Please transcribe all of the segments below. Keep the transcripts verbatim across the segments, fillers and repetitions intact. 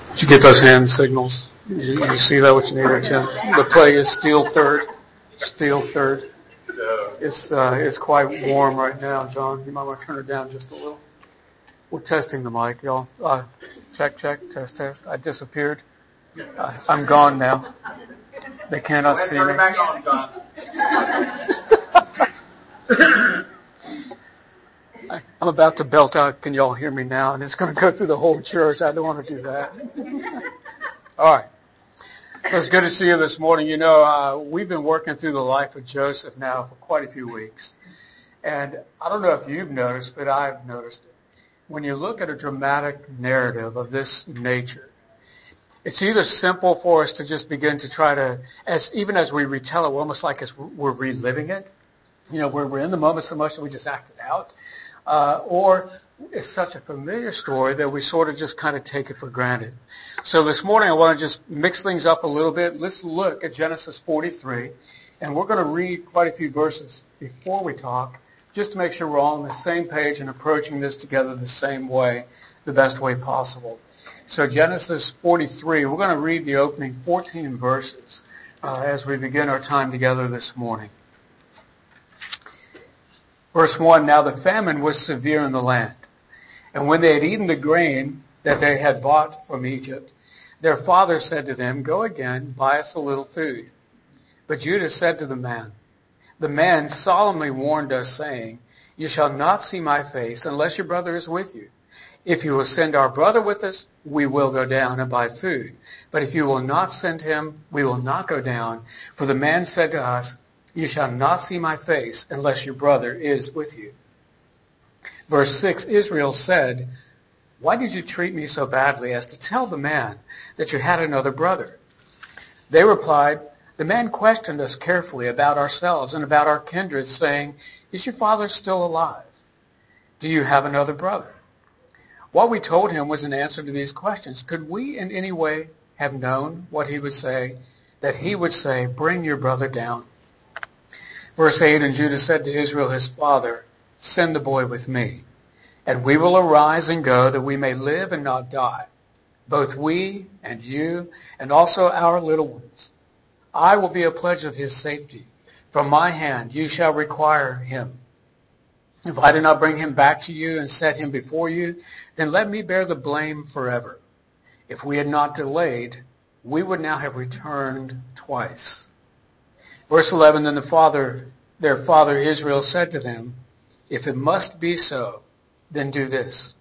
Did you get those hand signals? You, you see that, what you need there, Tim? The play is steel third. Steel third. It's, uh, it's quite warm right now, John. You might want to turn it down just a little. We're testing the mic, y'all. Uh, check, check, test, test. I disappeared. Uh, I'm gone now. They cannot see me. Turn it back on, John. I'm about to belt out, can y'all hear me now? And it's going to go through the whole church. I don't want to do that. All right. So it's good to see you this morning. You know, uh, we've been working through the life of Joseph now for quite a few weeks. And I don't know if you've noticed, but I've noticed it. When you look at a dramatic narrative of this nature, it's either simple for us to just begin to try to, as even as we retell it, we're almost like as we're reliving it. You know, where we're in the moment so much that we just act it out. Uh, or it's such a familiar story that we sort of just kind of take it for granted. So this morning I want to just mix things up a little bit. Let's look at Genesis forty-three, and we're going to read quite a few verses before we talk, just to make sure we're all on the same page and approaching this together the same way, the best way possible. So Genesis forty-three, we're going to read the opening fourteen verses uh, as we begin our time together this morning. Verse one, now the famine was severe in the land, and when they had eaten the grain that they had bought from Egypt, their father said to them, go again, buy us a little food. But Judah said to the man, the man solemnly warned us, saying, you shall not see my face unless your brother is with you. If you will send our brother with us, we will go down and buy food. But if you will not send him, we will not go down. For the man said to us, you shall not see my face unless your brother is with you. Verse six, Israel said, why did you treat me so badly as to tell the man that you had another brother? They replied, the man questioned us carefully about ourselves and about our kindred, saying, is your father still alive? Do you have another brother? What we told him was an answer to these questions. Could we in any way have known what he would say? That he would say, bring your brother down. Verse eight, and Judah said to Israel his father, send the boy with me, and we will arise and go that we may live and not die, both we and you and also our little ones. I will be a pledge of his safety. From my hand you shall require him. If I do not bring him back to you and set him before you, then let me bear the blame forever. If we had not delayed, we would now have returned twice. Verse eleven, then the father, their father Israel said to them, if it must be so, then do this.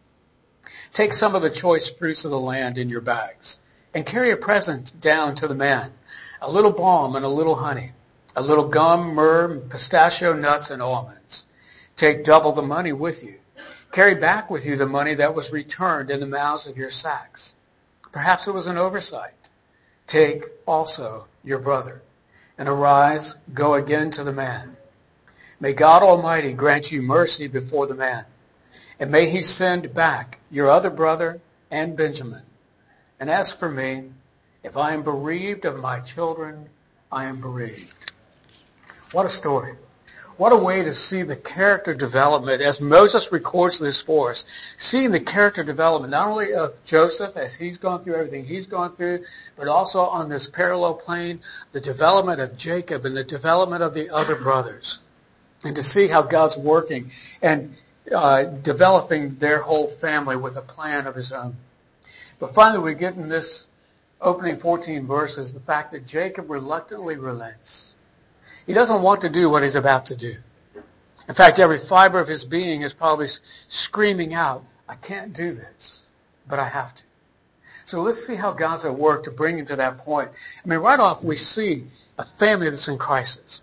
Take some of the choice fruits of the land in your bags and carry a present down to the man, a little balm and a little honey, a little gum, myrrh, pistachio nuts, and almonds. Take double the money with you. Carry back with you the money that was returned in the mouths of your sacks. Perhaps it was an oversight. Take also your brother, and arise, go again to the man. May God Almighty grant you mercy before the man, and may he send back your other brother and Benjamin. And as for me, if I am bereaved of my children, I am bereaved. What a story. What a way to see the character development as Moses records this for us. Seeing the character development not only of Joseph as he's gone through everything he's gone through, but also on this parallel plane, the development of Jacob and the development of the other brothers. And to see how God's working and uh, developing their whole family with a plan of his own. But finally we get in this opening fourteen verses the fact that Jacob reluctantly relents. He doesn't want to do what he's about to do. In fact, every fiber of his being is probably screaming out, I can't do this, but I have to. So let's see how God's at work to bring him to that point. I mean, right off we see a family that's in crisis.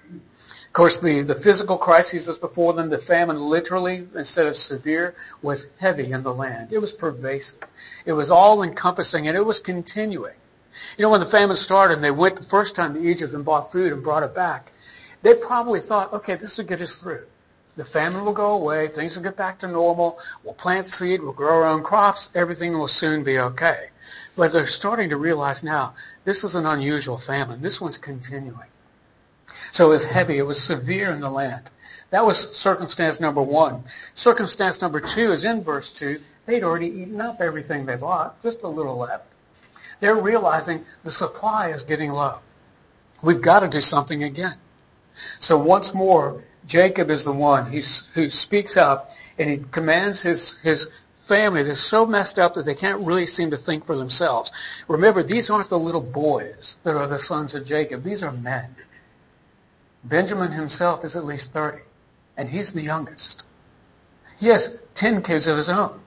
Of course, the, the physical crisis that's before them, the famine literally, instead of severe, was heavy in the land. It was pervasive. It was all-encompassing, and it was continuing. You know, when the famine started and they went the first time to Egypt and bought food and brought it back, they probably thought, okay, this will get us through. The famine will go away, things will get back to normal, we'll plant seed, we'll grow our own crops, everything will soon be okay. But they're starting to realize now, this is an unusual famine. This one's continuing. So it was heavy, it was severe in the land. That was circumstance number one. Circumstance number two is in verse two. They'd already eaten up everything they bought, just a little left. They're realizing the supply is getting low. We've got to do something again. So once more, Jacob is the one who's, who speaks up, and he commands his, his family that's so messed up that they can't really seem to think for themselves. Remember, these aren't the little boys that are the sons of Jacob. These are men. Benjamin himself is at least thirty, and he's the youngest. He has ten kids of his own.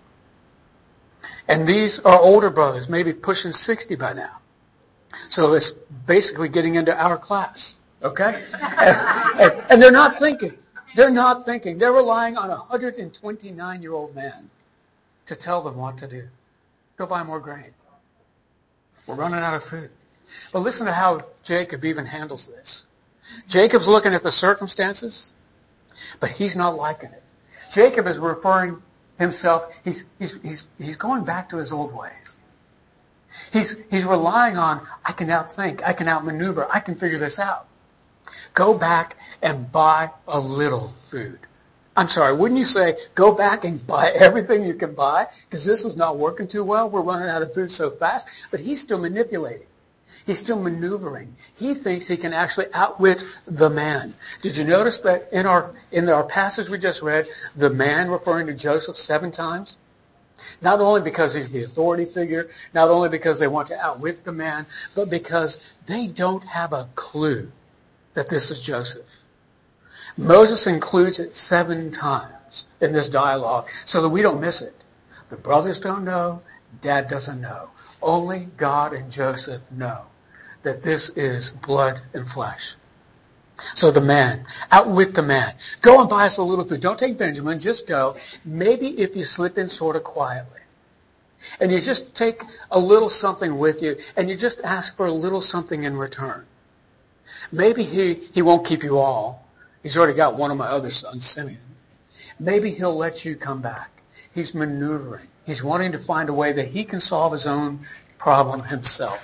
And these are older brothers, maybe pushing sixty by now. So it's basically getting into our class, okay? and, and, and they're not thinking. They're not thinking. They're relying on a one hundred twenty-nine-year-old man to tell them what to do. Go buy more grain. We're running out of food. But listen to how Jacob even handles this. Jacob's looking at the circumstances, but he's not liking it. Jacob is referring himself, he's, he's, he's, he's going back to his old ways. He's, he's relying on, I can outthink, I can outmaneuver, I can figure this out. Go back and buy a little food. I'm sorry, wouldn't you say, go back and buy everything you can buy? Because this is not working too well, we're running out of food so fast. But he's still manipulating. He's still maneuvering. He thinks he can actually outwit the man. Did you notice that in our in our passage we just read, the man referring to Joseph seven times? Not only because he's the authority figure, not only because they want to outwit the man, but because they don't have a clue that this is Joseph. Moses includes it seven times in this dialogue so that we don't miss it. The brothers don't know, Dad doesn't know. Only God and Joseph know that this is blood and flesh. So the man, outwit the man. Go and buy us a little food. Don't take Benjamin, just go. Maybe if you slip in sort of quietly. And you just take a little something with you, and you just ask for a little something in return. Maybe he, he won't keep you all. He's already got one of my other sons, Simeon. Maybe he'll let you come back. He's maneuvering. He's wanting to find a way that he can solve his own problem himself.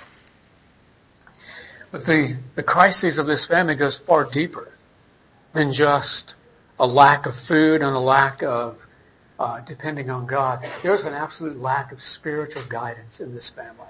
But the, the crisis of this family goes far deeper than just a lack of food and a lack of uh, depending on God. There's an absolute lack of spiritual guidance in this family.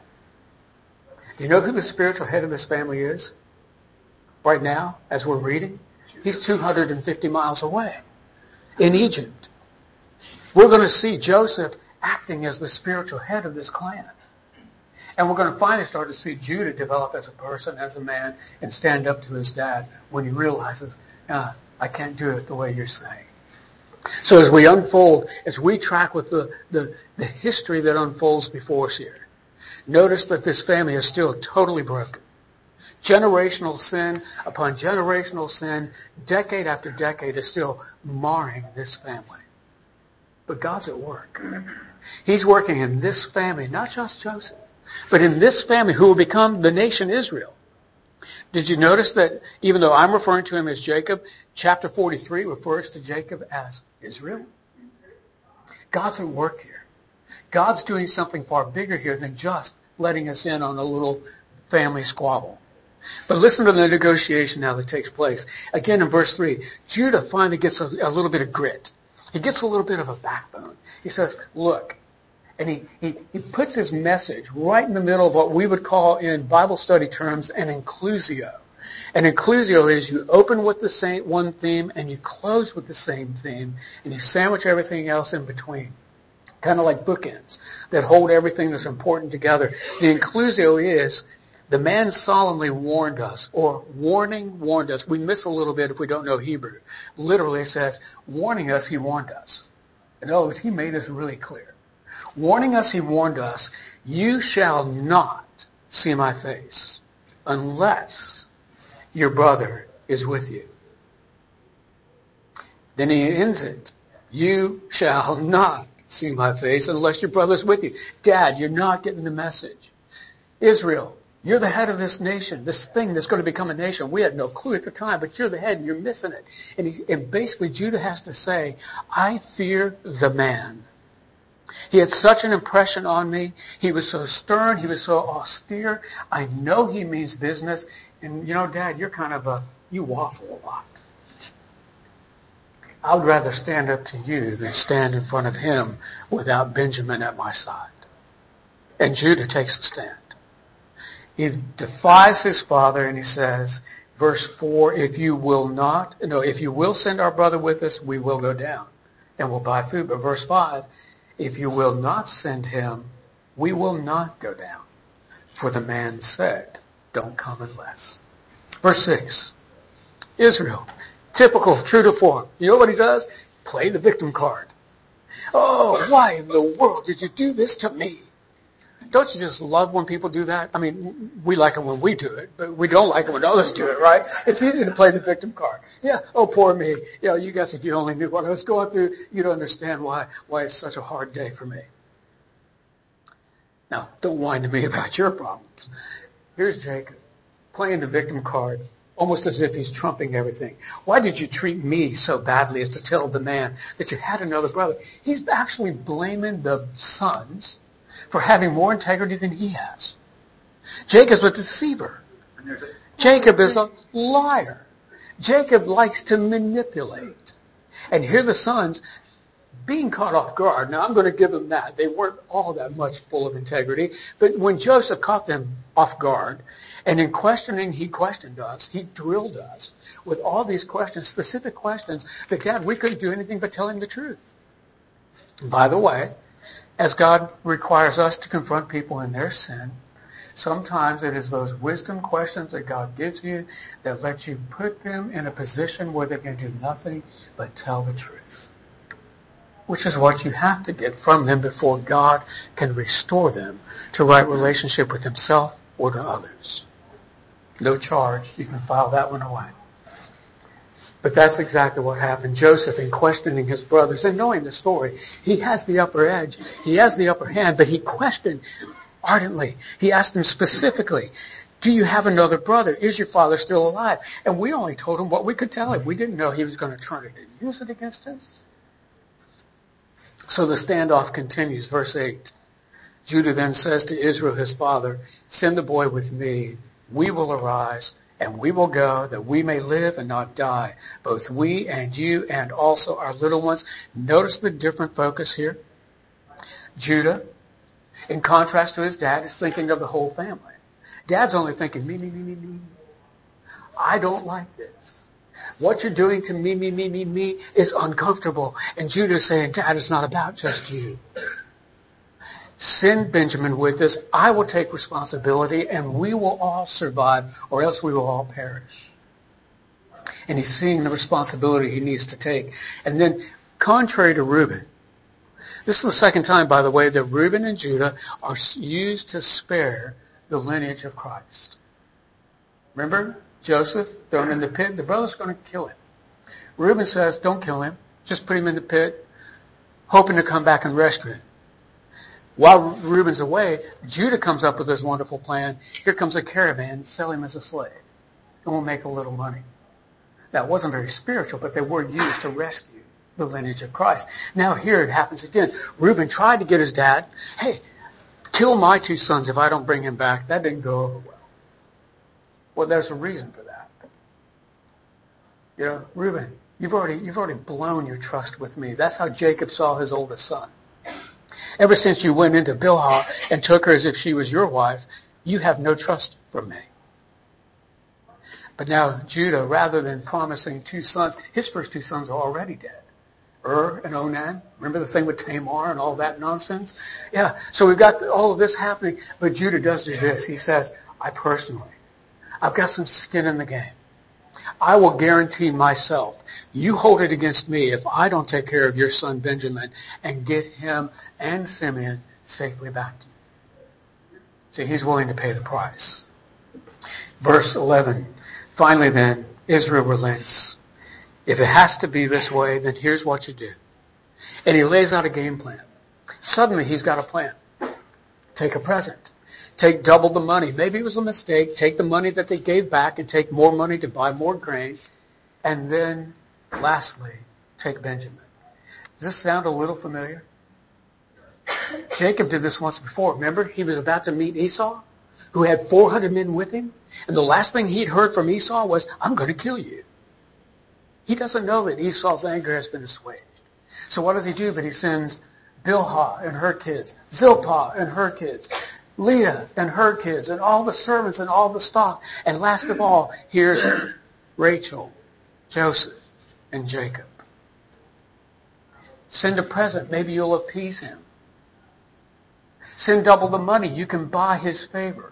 Do you know who the spiritual head of this family is? Right now, as we're reading, he's two hundred fifty miles away in Egypt. We're going to see Joseph acting as the spiritual head of this clan. And we're going to finally start to see Judah develop as a person, as a man, and stand up to his dad when he realizes, ah, I can't do it the way you're saying. So as we unfold, as we track with the, the, the history that unfolds before us here, notice that this family is still totally broken. Generational sin upon generational sin, decade after decade, is still marring this family. But God's at work. He's working in this family, not just Joseph, but in this family who will become the nation Israel. Did you notice that even though I'm referring to him as Jacob, chapter forty-three refers to Jacob as Israel? God's at work here. God's doing something far bigger here than just letting us in on a little family squabble. But listen to the negotiation now that takes place. Again in verse three, Judah finally gets a, a little bit of grit. He gets a little bit of a backbone. He says, look, and he, he, he puts his message right in the middle of what we would call in Bible study terms an inclusio. An inclusio is you open with the same one theme and you close with the same theme and you sandwich everything else in between. Kind of like bookends that hold everything that's important together. The inclusio is the man solemnly warned us, or warning warned us. We miss a little bit if we don't know Hebrew. Literally it says, warning us, he warned us. In other words, he made us really clear. Warning us, he warned us, you shall not see my face unless your brother is with you. Then he ends it. You shall not see my face unless your brother is with you. Dad, you're not getting the message. Israel, you're the head of this nation, this thing that's going to become a nation. We had no clue at the time, but you're the head and you're missing it. And, he, and basically Judah has to say, I fear the man. He had such an impression on me. He was so stern. He was so austere. I know he means business. And you know, Dad, you're kind of a, you waffle a lot. I would rather stand up to you than stand in front of him without Benjamin at my side. And Judah takes a stand. He defies his father and he says, verse four, if you will not, no, if you will send our brother with us, we will go down and we'll buy food. But verse five, if you will not send him, we will not go down. For the man said, don't come unless. Verse six, Israel, typical, true to form. You know what he does? Play the victim card. Oh, why in the world did you do this to me? Don't you just love when people do that? I mean, we like it when we do it, but we don't like it when others do it, right? It's easy to play the victim card. Yeah, oh, poor me. You know, you guys, if you only knew what I was going through, you'd understand why, why it's such a hard day for me. Now, don't whine to me about your problems. Here's Jacob, playing the victim card, almost as if he's trumping everything. Why did you treat me so badly as to tell the man that you had another brother? He's actually blaming the sons for having more integrity than he has. Jacob's a deceiver. Jacob is a liar. Jacob likes to manipulate. And here the sons, being caught off guard. Now I'm going to give them that. They weren't all that much full of integrity. But when Joseph caught them off guard, and in questioning, he questioned us. He drilled us with all these questions, specific questions, that, Dad, we couldn't do anything but tell him the truth. By the way, as God requires us to confront people in their sin, sometimes it is those wisdom questions that God gives you that let you put them in a position where they can do nothing but tell the truth. Which is what you have to get from them before God can restore them to right relationship with himself or to others. No charge. You can file that one away. But that's exactly what happened. Joseph, in questioning his brothers and knowing the story, he has the upper edge. He has the upper hand, but he questioned ardently. He asked them specifically, do you have another brother? Is your father still alive? And we only told him what we could tell him. We didn't know he was going to turn it and use it against us. So the standoff continues. Verse eight. Judah then says to Israel, his father, send the boy with me. We will arise and we will go that we may live and not die, both we and you and also our little ones. Notice the different focus here. Judah, in contrast to his dad, is thinking of the whole family. Dad's only thinking, me, me, me, me, me. I don't like this. What you're doing to me, me, me, me, me is uncomfortable. And Judah's saying, Dad, it's not about just you. Send Benjamin with us. I will take responsibility and we will all survive or else we will all perish. And he's seeing the responsibility he needs to take. And then, contrary to Reuben, this is the second time, by the way, that Reuben and Judah are used to spare the lineage of Christ. Remember? Joseph thrown in the pit. The brother's going to kill him. Reuben says, don't kill him. Just put him in the pit, hoping to come back and rescue him. While Reuben's away, Judah comes up with this wonderful plan. Here comes a caravan, sell him as a slave, and we'll make a little money. That wasn't very spiritual, but they were used to rescue the lineage of Christ. Now here it happens again. Reuben tried to get his dad, hey, kill my two sons if I don't bring him back. That didn't go over well. Well, there's a reason for that. You know, Reuben, you've already, you've already blown your trust with me. That's how Jacob saw his oldest son. Ever since you went into Bilhah and took her as if she was your wife, you have no trust from me. But now Judah, rather than promising two sons, his first two sons are already dead. Ur and Onan. Remember the thing with Tamar and all that nonsense? Yeah, so we've got all of this happening, but Judah does do this. He says, I personally, I've got some skin in the game. I will guarantee myself, you hold it against me if I don't take care of your son Benjamin and get him and Simeon safely back to you. So he's willing to pay the price. Verse eleven. Finally then, Israel relents. If it has to be this way, then here's what you do. And he lays out a game plan. Suddenly he's got a plan. Take a present. Take double the money. Maybe it was a mistake. Take the money that they gave back and take more money to buy more grain. And then, lastly, take Benjamin. Does this sound a little familiar? Jacob did this once before. Remember, he was about to meet Esau, who had four hundred men with him. And the last thing he'd heard from Esau was, I'm going to kill you. He doesn't know that Esau's anger has been assuaged. So what does he do? But he sends Bilhah and her kids, Zilpah and her kids, Leah and her kids and all the servants and all the stock. And last of all, here's Rachel, Joseph, and Jacob. Send a present. Maybe you'll appease him. Send double the money. You can buy his favor.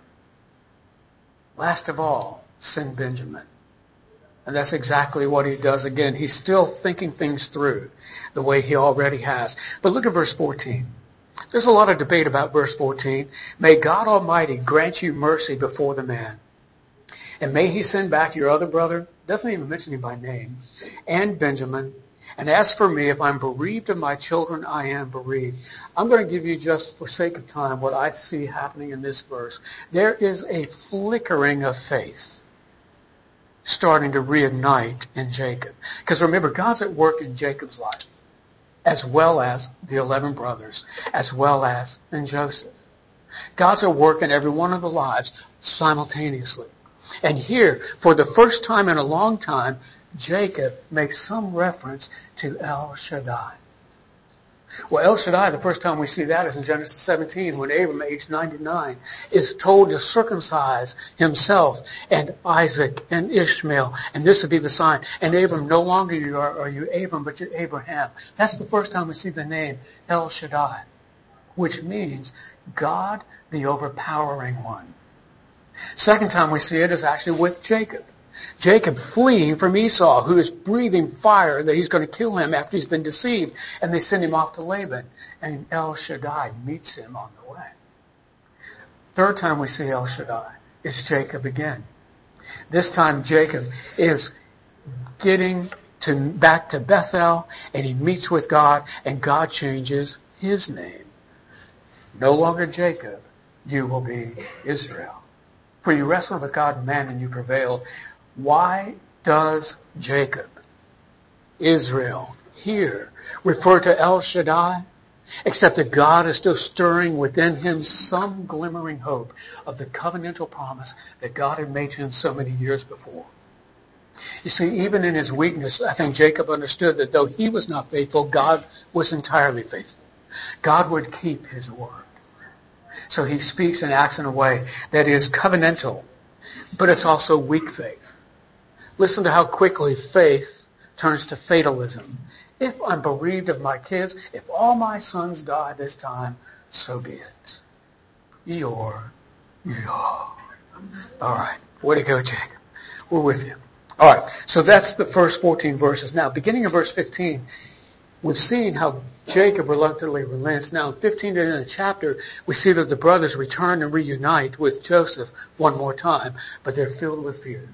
Last of all, send Benjamin. And that's exactly what he does. Again, he's still thinking things through the way he already has. But look at verse fourteen. There's a lot of debate about verse fourteen. May God Almighty grant you mercy before the man. And may he send back your other brother, doesn't even mention him by name, and Benjamin. And as for me, if I'm bereaved of my children, I am bereaved. I'm going to give you, just for sake of time, what I see happening in this verse. There is a flickering of faith starting to reignite in Jacob. Because remember, God's at work in Jacob's life, as well as the eleven brothers, as well as in Joseph. God's at work in every one of the lives simultaneously. And here, for the first time in a long time, Jacob makes some reference to El Shaddai. Well, El Shaddai, the first time we see that is in Genesis seventeen, when Abram, aged ninety-nine, is told to circumcise himself and Isaac and Ishmael, and this would be the sign. And Abram, no longer you are, are you Abram, but you're Abraham. That's the first time we see the name El Shaddai, which means God, the overpowering one. Second time we see it is actually with Jacob. Jacob fleeing from Esau, who is breathing fire that he's going to kill him after he's been deceived. And they send him off to Laban. And El Shaddai meets him on the way. Third time we see El Shaddai is Jacob again. This time Jacob is getting to back to Bethel, and he meets with God, and God changes his name. No longer Jacob, you will be Israel. For you wrestled with God and man, and you prevailed. Why does Jacob, Israel, here refer to El Shaddai? Except that God is still stirring within him some glimmering hope of the covenantal promise that God had made to him so many years before. You see, even in his weakness, I think Jacob understood that though he was not faithful, God was entirely faithful. God would keep his word. So he speaks and acts in a way that is covenantal, but it's also weak faith. Listen to how quickly faith turns to fatalism. If I'm bereaved of my kids, if all my sons die this time, so be it. Eeyore, Eeyore. All right, way to go, Jacob. We're with you. All right, so that's the first fourteen verses. Now, beginning in verse fifteen, we've seen how Jacob reluctantly relents. Now, in fifteen in the chapter, we see that the brothers return and reunite with Joseph one more time, but they're filled with fear.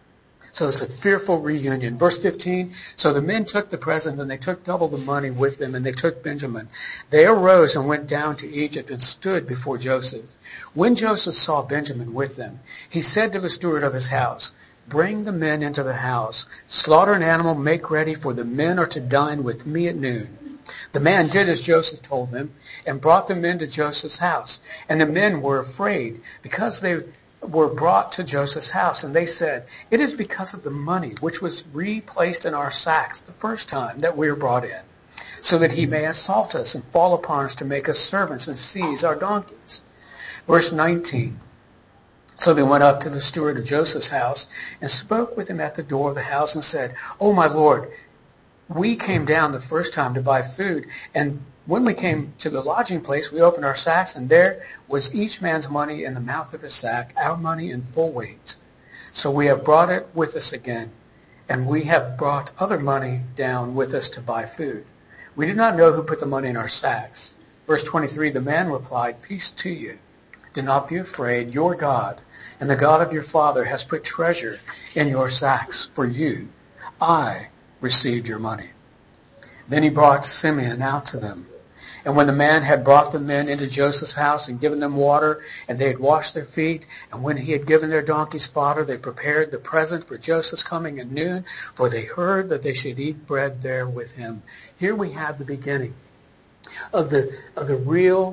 So it's a fearful reunion. Verse fifteen, so the men took the present, and they took double the money with them, and they took Benjamin. They arose and went down to Egypt and stood before Joseph. When Joseph saw Benjamin with them, he said to the steward of his house, bring the men into the house, slaughter an animal, make ready, for the men are to dine with me at noon. The man did as Joseph told them, and brought the men to Joseph's house. And the men were afraid, because they were brought to Joseph's house, and they said, it is because of the money which was replaced in our sacks the first time that we were brought in, so that he may assault us and fall upon us to make us servants and seize our donkeys. Verse nineteen, so they went up to the steward of Joseph's house and spoke with him at the door of the house and said, oh, my Lord, we came down the first time to buy food, and when we came to the lodging place, we opened our sacks, and there was each man's money in the mouth of his sack, our money in full weight. So we have brought it with us again, and we have brought other money down with us to buy food. We do not know who put the money in our sacks. Verse twenty-three, the man replied, peace to you. Do not be afraid. Your God and the God of your father has put treasure in your sacks for you. I received your money. Then he brought Simeon out to them. And when the man had brought the men into Joseph's house and given them water, and they had washed their feet, and when he had given their donkeys fodder, they prepared the present for Joseph's coming at noon, for they heard that they should eat bread there with him. Here we have the beginning of the, of the real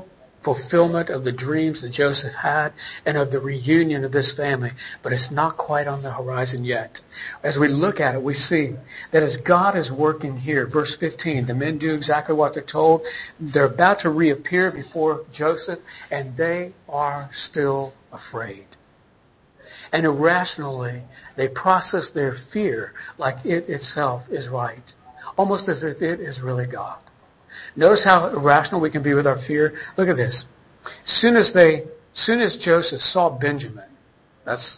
fulfillment of the dreams that Joseph had and of the reunion of this family, but it's not quite on the horizon yet. As we look at it, we see that as God is working here, verse fifteen, the men do exactly what they're told. They're about to reappear before Joseph, and they are still afraid. And irrationally, they process their fear like it itself is right, almost as if it is really God. Notice how irrational we can be with our fear. Look at this. Soon as they, soon as Joseph saw Benjamin, that's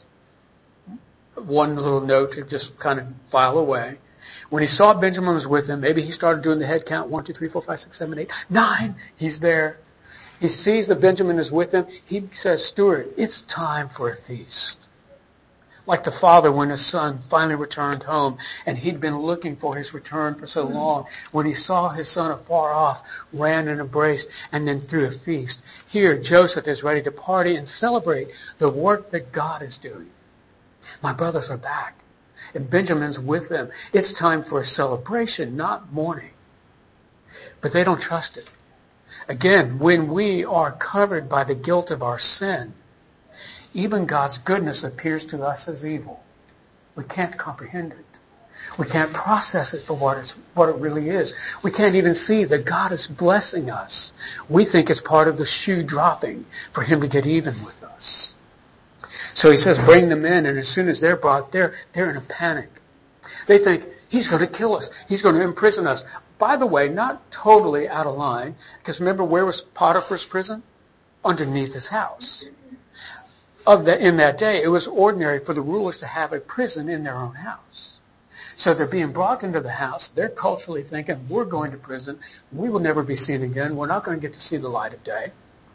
one little note to just kind of file away. When he saw Benjamin was with him, maybe he started doing the head count, one, two, three, four, five, six, seven, eight, nine. He's there. He sees that Benjamin is with him. He says, "Steward, it's time for a feast." Like the father when his son finally returned home, and he'd been looking for his return for so long. When he saw his son afar off, ran and embraced, and then threw a feast. Here, Joseph is ready to party and celebrate the work that God is doing. My brothers are back, and Benjamin's with them. It's time for a celebration, not mourning. But they don't trust it. Again, when we are covered by the guilt of our sin, even God's goodness appears to us as evil. We can't comprehend it. We can't process it for what it's, what it really is. We can't even see that God is blessing us. We think it's part of the shoe dropping for him to get even with us. So he says, bring them in, and as soon as they're brought, they're, they're in a panic. They think, he's going to kill us. He's going to imprison us. By the way, not totally out of line, because remember, where was Potiphar's prison? Underneath his house. Of the, in that day, it was ordinary for the rulers to have a prison in their own house. So they're being brought into the house. They're culturally thinking, we're going to prison. We will never be seen again. We're not going to get to see the light of day.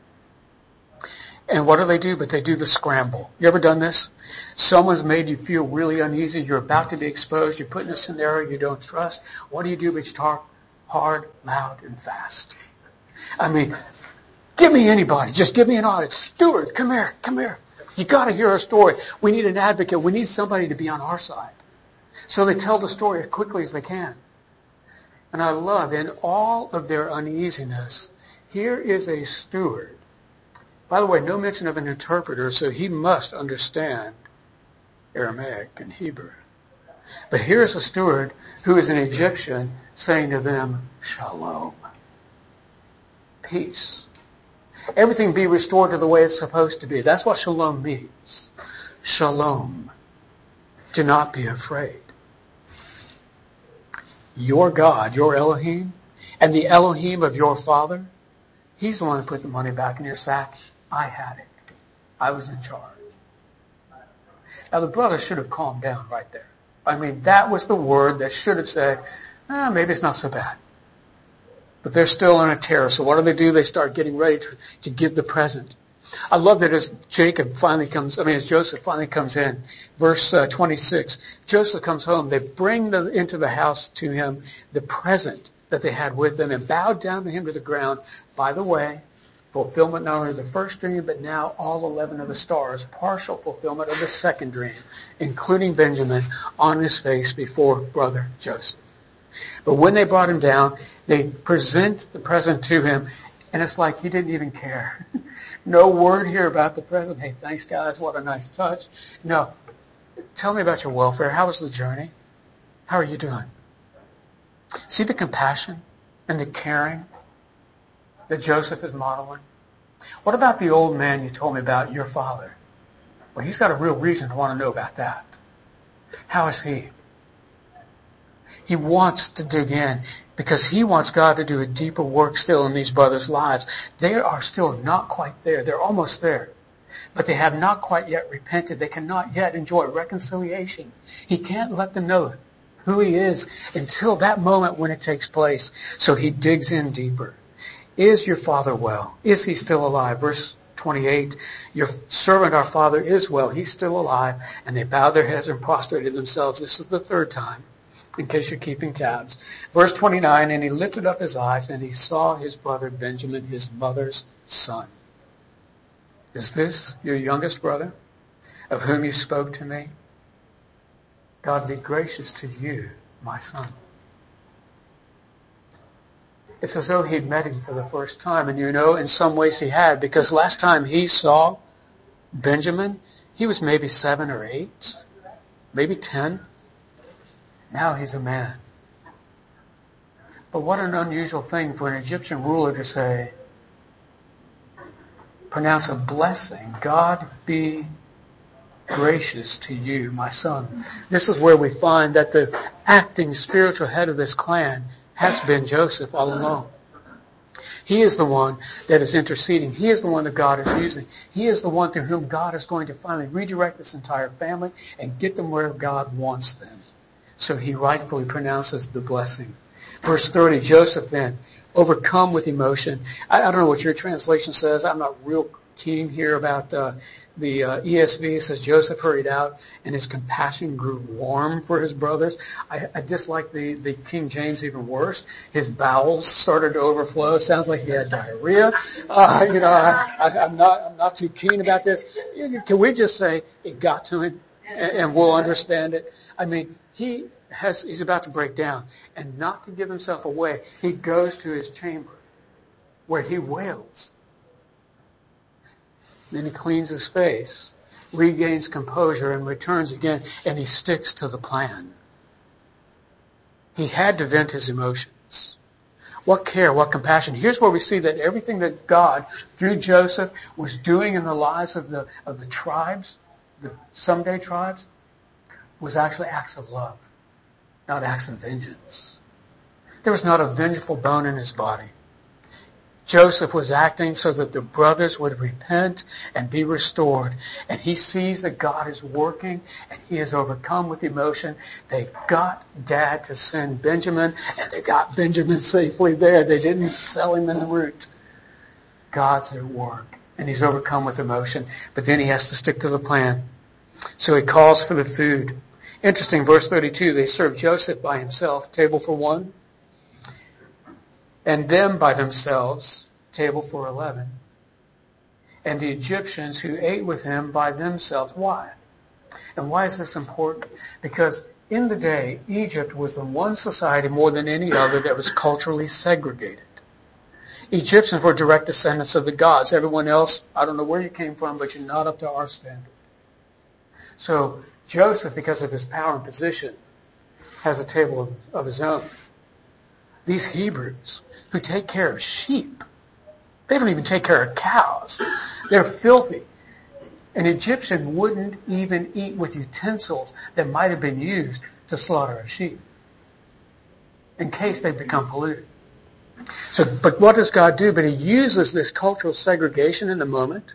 And what do they do? But they do the scramble. You ever done this? Someone's made you feel really uneasy. You're about to be exposed. You're put in a scenario you don't trust. What do you do but you talk hard, loud, and fast? I mean, give me anybody. Just give me an audience. Steward, come here, come here. You got to hear our story. We need an advocate. We need somebody to be on our side. So they tell the story as quickly as they can. And I love, in all of their uneasiness, here is a steward. By the way, no mention of an interpreter, so he must understand Aramaic and Hebrew. But here's a steward who is an Egyptian saying to them, Shalom. Peace. Everything be restored to the way it's supposed to be. That's what shalom means. Shalom. Do not be afraid. Your God, your Elohim, and the Elohim of your father, he's the one who put the money back in your sack. I had it. I was in charge. Now the brothers should have calmed down right there. I mean, that was the word that should have said, ah, maybe it's not so bad. But they're still on a tear. So what do they do? They start getting ready to, to give the present. I love that as Jacob finally comes, I mean, as Joseph finally comes in, verse uh, twenty-six, Joseph comes home. They bring the, into the house to him the present that they had with them and bowed down to him to the ground. By the way, fulfillment not only of the first dream, but now all eleven of the stars, partial fulfillment of the second dream, including Benjamin on his face before brother Joseph. But when they brought him down, they present the present to him, and it's like he didn't even care. No word here about the present. Hey, thanks guys, what a nice touch. No, tell me about your welfare. How was the journey? How are you doing? See the compassion and the caring that Joseph is modeling? What about the old man you told me about, your father? Well, he's got a real reason to want to know about that. How is he? He wants to dig in because he wants God to do a deeper work still in these brothers' lives. They are still not quite there. They're almost there. But they have not quite yet repented. They cannot yet enjoy reconciliation. He can't let them know who he is until that moment when it takes place. So he digs in deeper. Is your father well? Is he still alive? Verse twenty-eight, your servant, our father, is well. He's still alive. And they bowed their heads and prostrated themselves. This is the third time, in case you're keeping tabs. Verse twenty-nine, and he lifted up his eyes and he saw his brother Benjamin, his mother's son. Is this your youngest brother, of whom you spoke to me? God be gracious to you, my son. It's as though he'd met him for the first time. And you know, in some ways he had, because last time he saw Benjamin, he was maybe seven or eight, maybe ten. Now he's a man. But what an unusual thing for an Egyptian ruler to say, pronounce a blessing. God be gracious to you, my son. This is where we find that the acting spiritual head of this clan has been Joseph all along. He is the one that is interceding. He is the one that God is using. He is the one through whom God is going to finally redirect this entire family and get them where God wants them. So he rightfully pronounces the blessing. Verse thirty, Joseph then, overcome with emotion. I, I don't know what your translation says. I'm not real keen here about uh, the uh, E S V. It says Joseph hurried out and his compassion grew warm for his brothers. I, I dislike the, the King James even worse. His bowels started to overflow. Sounds like he had diarrhea. Uh, you know, I, I, I'm not I'm not too keen about this. Can we just say it got to him and, and we'll understand it? I mean, he has he's about to break down, and not to give himself away, he goes to his chamber where he wails. Then he cleans his face, regains composure, and returns again, and he sticks to the plan. He had to vent his emotions. What care, what compassion. Here's where we see that everything that God, through Joseph, was doing in the lives of the of the tribes, the someday tribes, was actually acts of love, not acts of vengeance. There was not a vengeful bone in his body. Joseph was acting so that the brothers would repent and be restored. And he sees that God is working, and he is overcome with emotion. They got Dad to send Benjamin, and they got Benjamin safely there. They didn't sell him in the route. God's at work, and he's overcome with emotion. But then he has to stick to the plan. So he calls for the food. Interesting, verse thirty-two, they served Joseph by himself, table for one, and them by themselves, table for eleven, and the Egyptians who ate with him by themselves. Why? And why is this important? Because in the day, Egypt was the one society more than any other that was culturally segregated. Egyptians were direct descendants of the gods. Everyone else, I don't know where you came from, but you're not up to our standard. So Joseph, because of his power and position, has a table of, of his own. These Hebrews who take care of sheep, they don't even take care of cows. They're filthy. An Egyptian wouldn't even eat with utensils that might have been used to slaughter a sheep in case they become polluted. So, but what does God do? But he uses this cultural segregation in the moment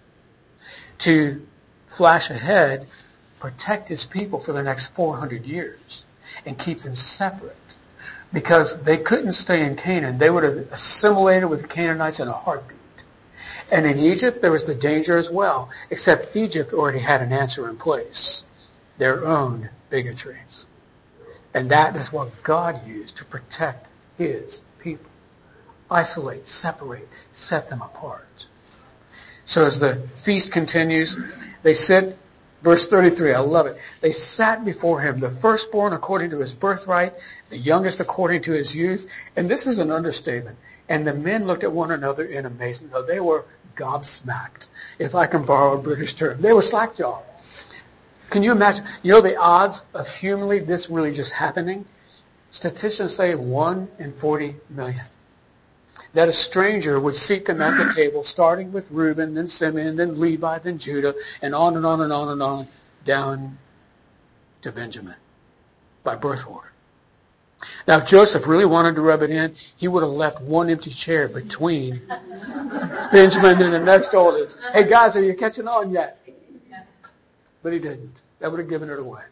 to flash ahead, protect his people for the next four hundred years and keep them separate. Because they couldn't stay in Canaan. They would have assimilated with the Canaanites in a heartbeat. And in Egypt, there was the danger as well, except Egypt already had an answer in place. Their own bigotries. And that is what God used to protect his people. Isolate, separate, set them apart. So as the feast continues, they sit. Verse thirty-three, I love it. They sat before him, the firstborn according to his birthright, the youngest according to his youth. And this is an understatement. And the men looked at one another in amazement. No, they were gobsmacked, if I can borrow a British term. They were slack-jawed. Can you imagine? You know the odds of humanly this really just happening? Statisticians say one in forty million. That a stranger would seat them at the table, starting with Reuben, then Simeon, then Levi, then Judah, and on and on and on and on, down to Benjamin by birth order. Now, if Joseph really wanted to rub it in, he would have left one empty chair between Benjamin and the next oldest. Hey, guys, are you catching on yet? But he didn't. That would have given it away.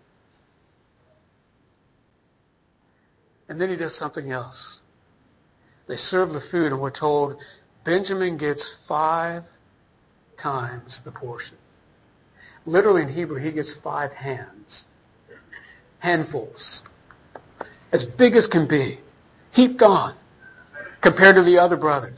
And then he does something else. They serve the food, and we're told Benjamin gets five times the portion. Literally in Hebrew, he gets five hands. Handfuls. As big as can be. Heaped on. Compared to the other brothers.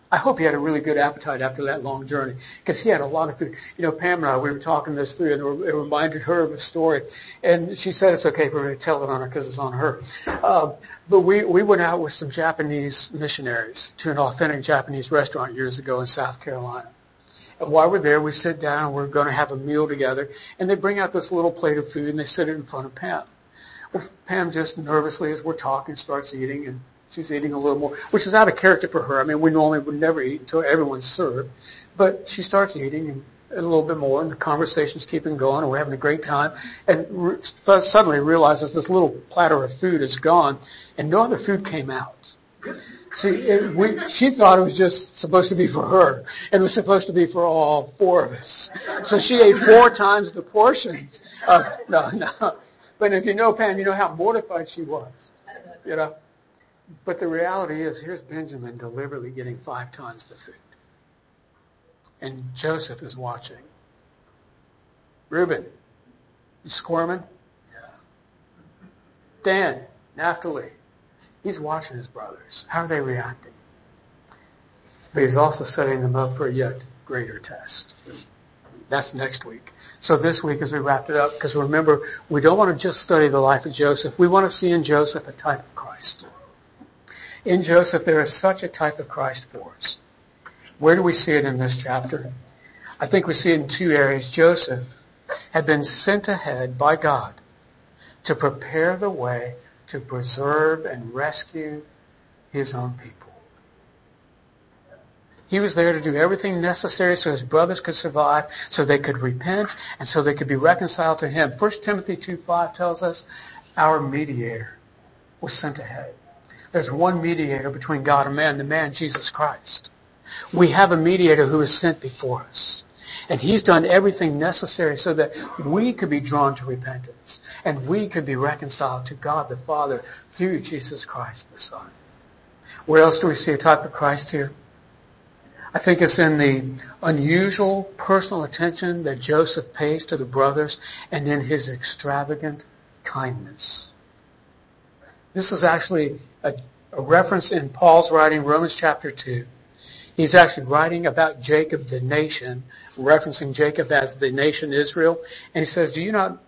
I hope he had a really good appetite after that long journey, because he had a lot of food. You know, Pam and I, we were talking this through, and it reminded her of a story. And she said it's okay for me to tell it on her because it's on her. Uh, but we, we went out with some Japanese missionaries to an authentic Japanese restaurant years ago in South Carolina. And while we're there, we sit down and we're going to have a meal together. And they bring out this little plate of food and they sit it in front of Pam. Well, Pam just nervously, as we're talking, starts eating, and she's eating a little more, which is out of character for her. I mean, we normally would never eat until everyone's served. But she starts eating and a little bit more, and the conversation's keeping going, and we're having a great time. And re- suddenly realizes this little platter of food is gone, and no other food came out. See, it, we, she thought it was just supposed to be for her, and it was supposed to be for all four of us. So she ate four times the portions. Uh, no, no. But if you know Pam, you know how mortified she was. You know. But the reality is, here's Benjamin deliberately getting five times the food. And Joseph is watching. Reuben, you squirming? Yeah. Dan, Naphtali, he's watching his brothers. How are they reacting? But he's also setting them up for a yet greater test. That's next week. So this week, as we wrap it up, because remember, we don't want to just study the life of Joseph. We want to see in Joseph a type of Christ. In Joseph, there is such a type of Christ for us. Where do we see it in this chapter? I think we see it in two areas. Joseph had been sent ahead by God to prepare the way to preserve and rescue his own people. He was there to do everything necessary so his brothers could survive, so they could repent, and so they could be reconciled to him. First Timothy two five tells us our mediator was sent ahead. There's one mediator between God and man, the man Jesus Christ. We have a mediator who is sent before us. And he's done everything necessary so that we could be drawn to repentance. And we could be reconciled to God the Father through Jesus Christ the Son. Where else do we see a type of Christ here? I think it's in the unusual personal attention that Joseph pays to the brothers and in his extravagant kindness. This is actually a, a reference in Paul's writing, Romans chapter two. He's actually writing about Jacob, the nation, referencing Jacob as the nation Israel. And he says, do you not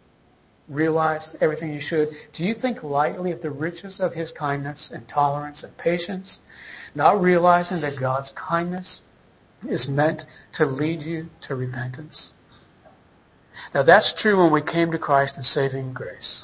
realize everything you should? Do you think lightly of the riches of his kindness and tolerance and patience, not realizing that God's kindness is meant to lead you to repentance? Now that's true when we came to Christ in saving grace.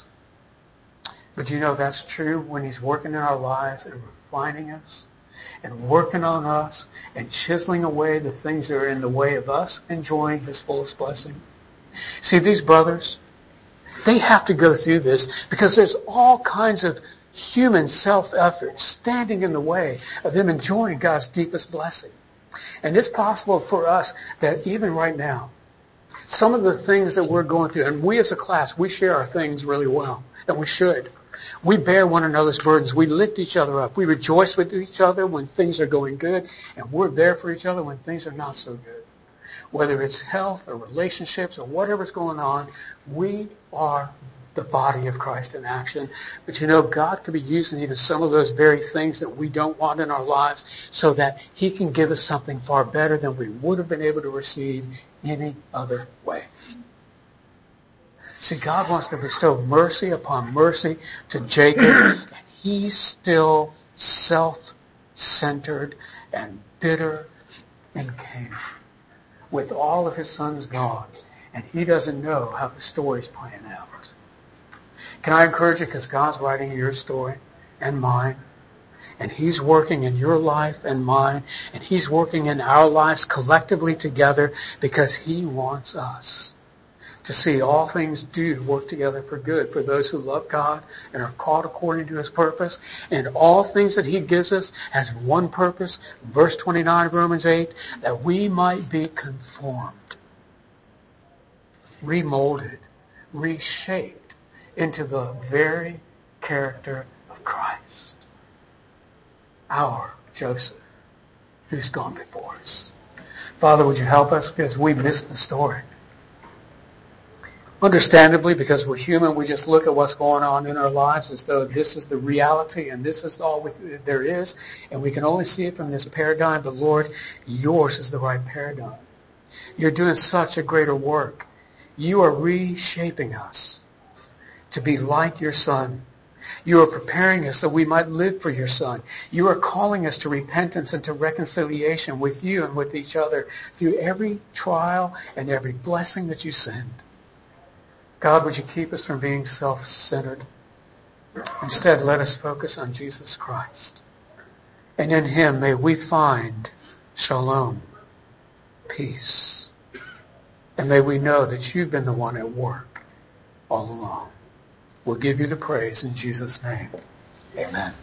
But you know that's true when he's working in our lives and refining us and working on us and chiseling away the things that are in the way of us enjoying his fullest blessing. See, these brothers, they have to go through this because there's all kinds of human self-effort standing in the way of them enjoying God's deepest blessing. And it's possible for us that even right now, some of the things that we're going through, and we as a class, we share our things really well, and we should. We bear one another's burdens. We lift each other up. We rejoice with each other when things are going good, and we're there for each other when things are not so good. Whether it's health or relationships or whatever's going on, we are the body of Christ in action. But you know, God could be using even some of those very things that we don't want in our lives so that he can give us something far better than we would have been able to receive any other way. See, God wants to bestow mercy upon mercy to Jacob, and he's still self-centered and bitter and Cain, with all of his sons gone, and he doesn't know how the story's playing out. Can I encourage you, because God's writing your story and mine, and he's working in your life and mine, and he's working in our lives collectively together because he wants us to see all things do work together for good for those who love God and are called according to his purpose. And all things that he gives us has one purpose, verse twenty-nine of Romans eight, that we might be conformed, remolded, reshaped into the very character of Christ. Our Joseph, who's gone before us. Father, would you help us because we missed the story. Understandably, because we're human, we just look at what's going on in our lives as though this is the reality and this is all we, there is, and we can only see it from this paradigm. But Lord, yours is the right paradigm. You're doing such a greater work. You are reshaping us to be like your Son. You are preparing us that we might live for your Son. You are calling us to repentance and to reconciliation with you and with each other through every trial and every blessing that you send. God, would you keep us from being self-centered? Instead, let us focus on Jesus Christ. And in him may we find shalom, peace. And may we know that you've been the one at work all along. We'll give you the praise in Jesus' name. Amen.